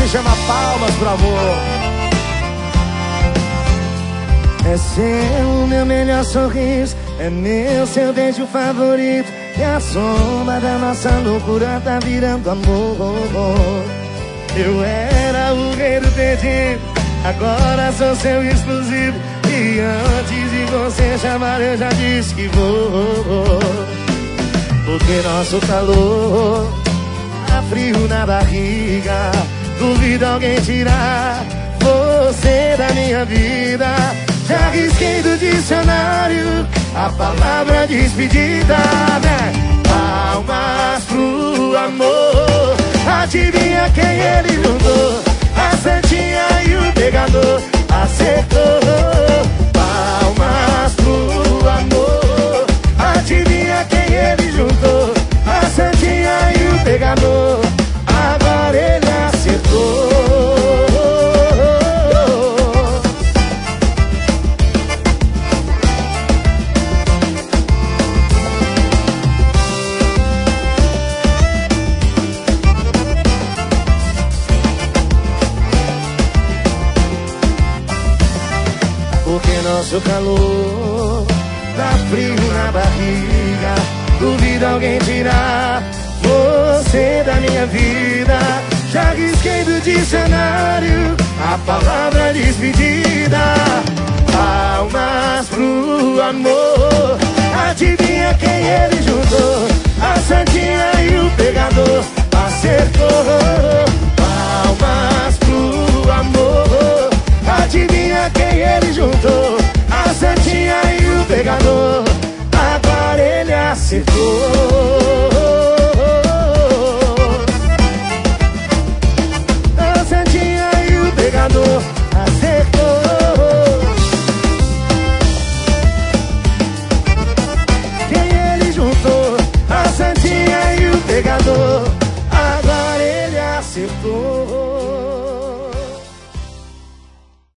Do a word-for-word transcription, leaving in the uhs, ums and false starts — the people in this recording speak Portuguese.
se chama Palmas pro Amor. É seu meu melhor sorriso, é meu seu beijo favorito, e a sombra da nossa loucura tá virando amor. Eu era o rei do pedido, agora sou seu exclusivo, e antes de você chamar eu já disse que vou. Porque nosso calor tá frio na barriga, duvido alguém tirar você da minha vida. Já risquei do dicionário a palavra despedida, né? Palmas pro amor. Adivinha quem ele juntou? A santinha e o pegador. Acertou. Palmas pro amor. Adivinha quem ele juntou? A santinha e o pegador. Agora ele acertou. Porque nosso calor tá frio na barriga, duvido alguém tirar você da minha vida. Já risquei do dicionário a palavra despedida. Palmas pro amor. Adivinha quem ele juntou? A santinha e o pegador. Acertou. Palmas pro amor. Adivinha quem ele juntou? A santinha e o pegador. Agora ele acertou.